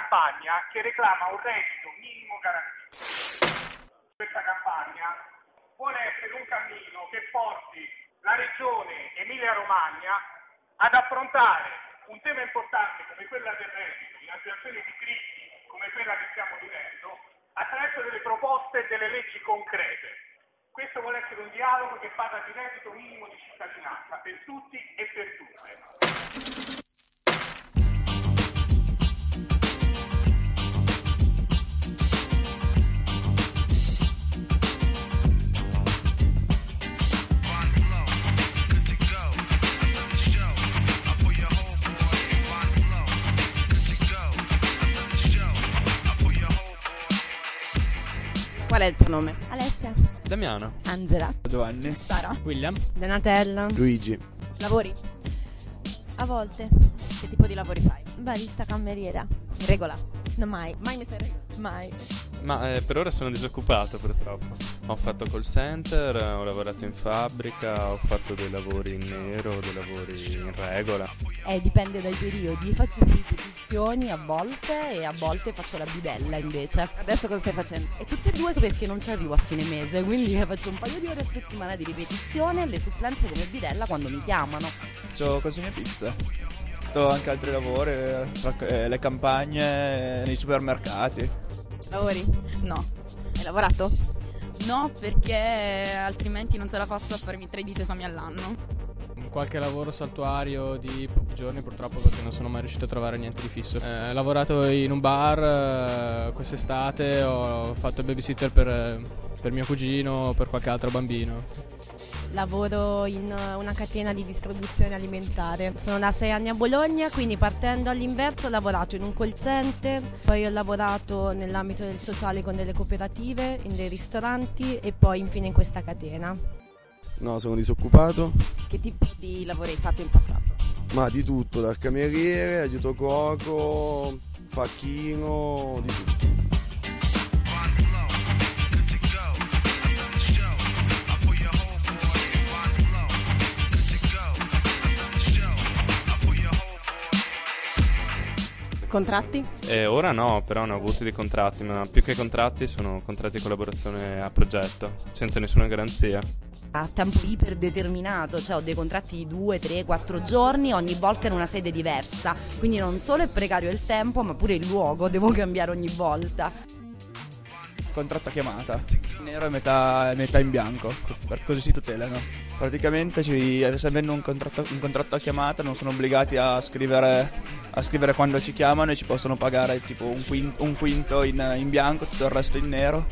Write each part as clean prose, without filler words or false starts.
campagna che reclama un reddito minimo garantito. Questa campagna vuole essere un cammino che porti la regione Emilia-Romagna ad affrontare un tema importante come quella del reddito, in una situazione di crisi come quella che stiamo vivendo, attraverso delle proposte e delle leggi concrete. Questo vuole essere un dialogo che parla di reddito minimo di cittadinanza per tutti e per tutte. Qual è il tuo nome? Alessia. Damiano. Angela. Giovanni. Sara. William. Donatella. Luigi. Lavori? A volte. Che tipo di lavori fai? Barista cameriera. In regola? No, mai. Mai messa in regola? Mai. Ma per ora sono disoccupato purtroppo. Ho fatto call center, ho lavorato in fabbrica, ho fatto dei lavori in nero, dei lavori in regola. Dipende dai periodi. Faccio ripetizioni a volte e a volte faccio la bidella invece. Adesso cosa stai facendo? E tutte e due perché non ci arrivo a fine mese, quindi faccio un paio di ore a settimana di ripetizione e le supplenze come bidella quando mi chiamano. Faccio consegne pizza. Ho anche altri lavori, le campagne, nei supermercati. Lavori? No. Hai lavorato? No, perché altrimenti non ce la faccio a farmi 13 esami all'anno. Qualche lavoro saltuario di pochi giorni purtroppo perché non sono mai riuscito a trovare niente di fisso. Ho lavorato in un bar quest'estate, ho fatto il babysitter per mio cugino, per qualche altro bambino. Lavoro in una catena di distribuzione alimentare. Sono da 6 anni a Bologna, quindi partendo all'inverso ho lavorato in un call center, poi ho lavorato nell'ambito del sociale con delle cooperative, in dei ristoranti e poi infine in questa catena. No, sono disoccupato. Che tipo di lavori hai fatto in passato? Ma di tutto, dal cameriere, aiuto cuoco, facchino, di tutto. Contratti? Ora no, però ne ho avuti dei contratti, ma più che contratti sono contratti di collaborazione a progetto, senza nessuna garanzia. A tempo iperdeterminato, cioè ho dei contratti di 2, 3, 4 giorni, ogni volta in una sede diversa, quindi non solo è precario il tempo ma pure il luogo, devo cambiare ogni volta. Contratto a chiamata, nero e metà in bianco, così si tutelano. Praticamente se avendo un contratto a chiamata non sono obbligati a scrivere quando ci chiamano e ci possono pagare tipo un quinto in bianco, tutto il resto in nero,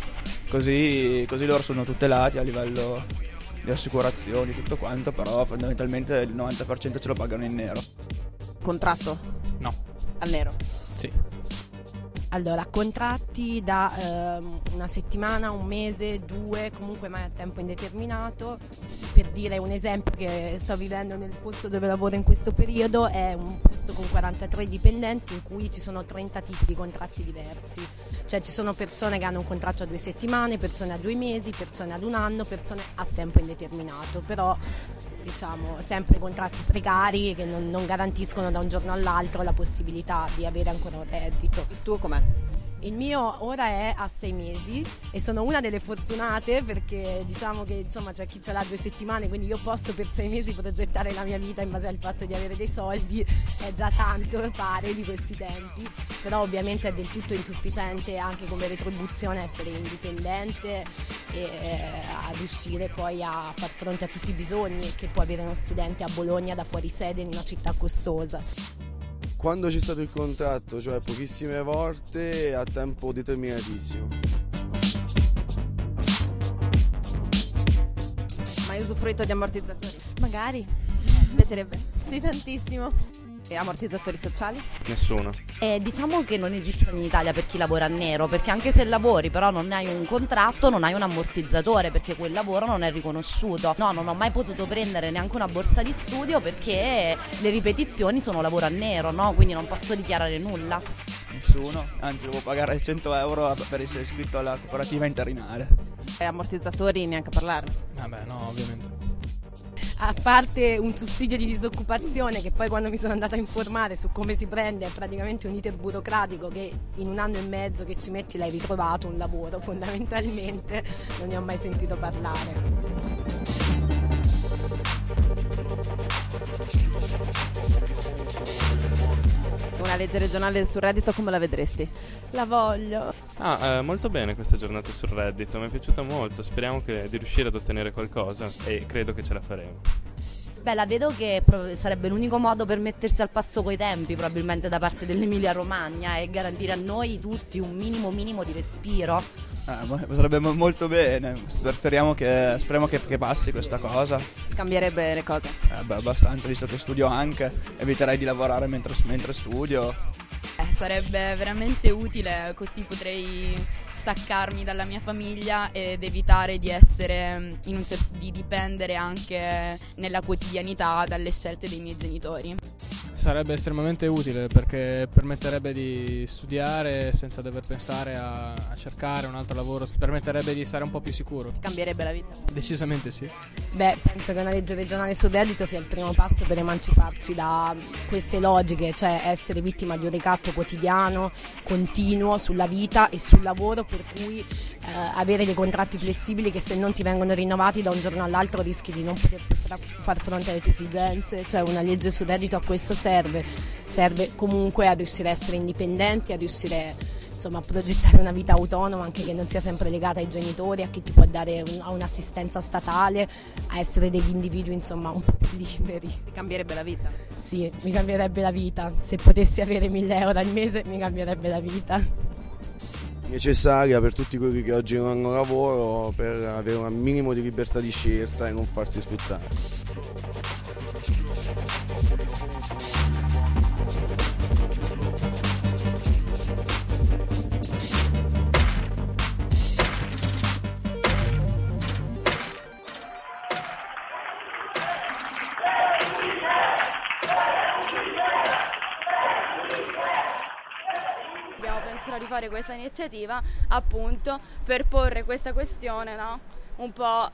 così loro sono tutelati a livello di assicurazioni, tutto quanto, però fondamentalmente il 90% ce lo pagano in nero. Contratto? No. Al nero? Sì. Allora, contratti da una settimana, un mese, 2, comunque mai a tempo indeterminato. Per dire un esempio che sto vivendo nel posto dove lavoro in questo periodo, è un posto con 43 dipendenti in cui ci sono 30 tipi di contratti diversi. Cioè ci sono persone che hanno un contratto a 2 settimane, persone a 2 mesi, persone ad 1 anno, persone a tempo indeterminato. Però diciamo sempre contratti precari che non garantiscono da un giorno all'altro la possibilità di avere ancora un reddito. Il tuo com'è? Il mio ora è a 6 mesi e sono una delle fortunate perché diciamo che insomma c'è chi ce l'ha 2 settimane, quindi io posso per 6 mesi progettare la mia vita in base al fatto di avere dei soldi, è già tanto fare di questi tempi, però ovviamente è del tutto insufficiente anche come retribuzione essere indipendente e ad uscire poi a far fronte a tutti i bisogni che può avere uno studente a Bologna da fuori sede in una città costosa. Quando c'è stato il contratto, cioè pochissime volte a tempo determinatissimo. Ma hai usufruito di ammortizzatori? Magari. Mi piacerebbe. Sì, tantissimo. E ammortizzatori sociali? Nessuno. Diciamo che non esistono in Italia per chi lavora a nero, perché anche se lavori però non hai un contratto, non hai un ammortizzatore, perché quel lavoro non è riconosciuto. No, non ho mai potuto prendere neanche una borsa di studio perché le ripetizioni sono lavoro a nero, no? Quindi non posso dichiarare nulla. Nessuno, anzi devo pagare 100 euro per essere iscritto alla cooperativa interinale. E ammortizzatori neanche a parlarne? Vabbè, no, ovviamente. a parte un sussidio di disoccupazione che poi quando mi sono andata a informare su come si prende è praticamente un iter burocratico che in 1 anno e mezzo che ci metti l'hai ritrovato un lavoro, fondamentalmente non ne ho mai sentito parlare. Una legge regionale sul reddito come la vedresti? La voglio. Molto bene questa giornata sul reddito, mi è piaciuta molto, speriamo di riuscire ad ottenere qualcosa e credo che ce la faremo. Beh, la vedo che sarebbe l'unico modo per mettersi al passo coi tempi probabilmente da parte dell'Emilia Romagna e garantire a noi tutti un minimo di respiro. Sarebbe molto bene, speriamo che passi questa cosa. Cambierebbe le cose? Abbastanza, visto che studio anche, eviterei di lavorare mentre studio. Sarebbe veramente utile, così potrei staccarmi dalla mia famiglia ed evitare di essere di dipendere anche nella quotidianità dalle scelte dei miei genitori. Sarebbe estremamente utile perché permetterebbe di studiare senza dover pensare a cercare un altro lavoro, permetterebbe di stare un po' più sicuro. Cambierebbe la vita? Decisamente sì. Beh, penso che una legge regionale sul reddito sia il primo passo per emanciparsi da queste logiche, cioè essere vittima di un ricatto quotidiano, continuo sulla vita e sul lavoro, per cui avere dei contratti flessibili che se non ti vengono rinnovati da un giorno all'altro rischi di non poter più far fronte alle tue esigenze. Cioè una legge sul reddito a questo serve comunque a riuscire a essere indipendenti, a riuscire insomma a progettare una vita autonoma anche che non sia sempre legata ai genitori, a chi ti può dare un'assistenza statale, a essere degli individui insomma un po' più liberi. Ti cambierebbe la vita? Sì, mi cambierebbe la vita. Se potessi avere 1.000 euro al mese mi cambierebbe la vita. Necessaria per tutti quelli che oggi non hanno lavoro, per avere un minimo di libertà di scelta e non farsi sfruttare. Abbiamo pensato di fare questa iniziativa appunto per porre questa questione, no? Un po'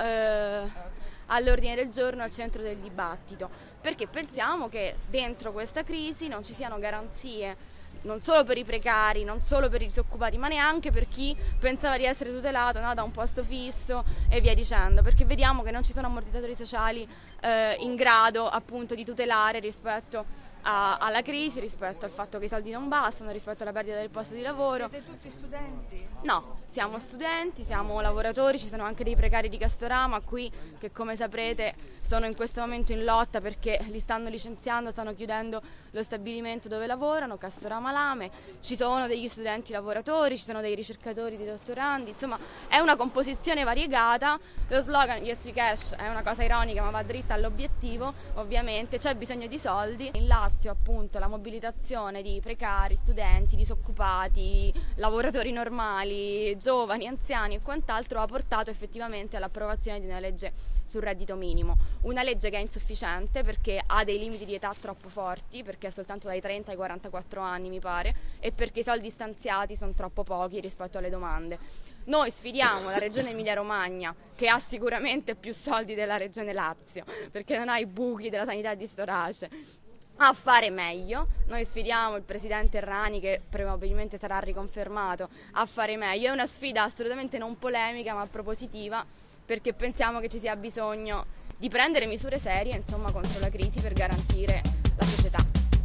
all'ordine del giorno, al centro del dibattito, perché pensiamo che dentro questa crisi non ci siano garanzie non solo per i precari, non solo per i disoccupati, ma neanche per chi pensava di essere tutelato, no, da un posto fisso e via dicendo, perché vediamo che non ci sono ammortizzatori sociali in grado appunto di tutelare rispetto alla crisi, rispetto al fatto che i soldi non bastano, rispetto alla perdita del posto di lavoro. Siete tutti studenti? No, siamo studenti, siamo lavoratori, ci sono anche dei precari di Castorama qui che come saprete sono in questo momento in lotta perché li stanno licenziando, stanno chiudendo lo stabilimento dove lavorano, Castorama Lame, ci sono degli studenti lavoratori, ci sono dei ricercatori, dei dottorandi, insomma è una composizione variegata. Lo slogan Yes We Cash è una cosa ironica ma va dritta all'obiettivo, ovviamente c'è bisogno di soldi. In Lazio appunto la mobilitazione di precari, studenti, disoccupati, lavoratori normali, giovani, anziani e quant'altro ha portato effettivamente all'approvazione di una legge sul reddito minimo, una legge che è insufficiente perché ha dei limiti di età troppo forti, perché è soltanto dai 30 ai 44 anni mi pare, e perché i soldi stanziati sono troppo pochi rispetto alle domande. Noi sfidiamo la regione Emilia-Romagna, che ha sicuramente più soldi della regione Lazio, perché non ha i buchi della sanità di Storace, a fare meglio. Noi sfidiamo il presidente Errani, che probabilmente sarà riconfermato, a fare meglio. È una sfida assolutamente non polemica ma propositiva, perché pensiamo che ci sia bisogno di prendere misure serie, insomma, contro la crisi per garantire la società.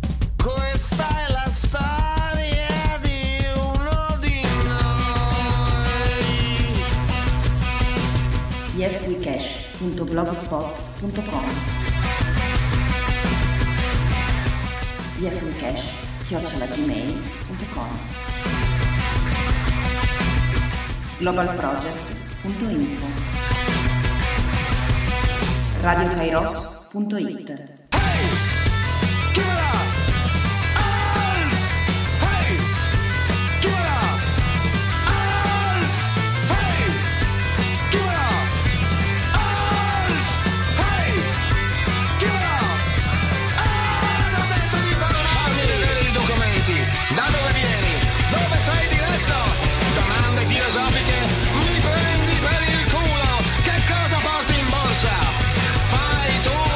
Questa è la storia di uno di noi. yeswecash.blogspot.com yeswecash@gmail.com globalproject.info radiokairos.it. Filosofiche, mi prendi per il culo, che cosa porti in borsa? Fai tu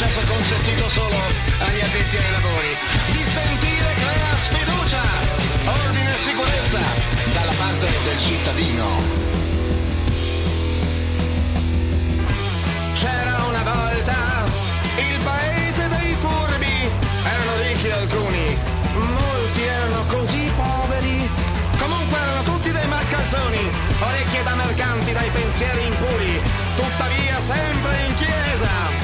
caso consentito solo agli addetti ai lavori. Dissentire crea sfiducia, ordine e sicurezza dalla parte del cittadino. C'era una volta il paese dei furbi, erano ricchi alcuni, molti erano così poveri, comunque erano tutti dei mascalzoni, orecchie da mercanti dai pensieri impuri, tuttavia sempre in chiesa.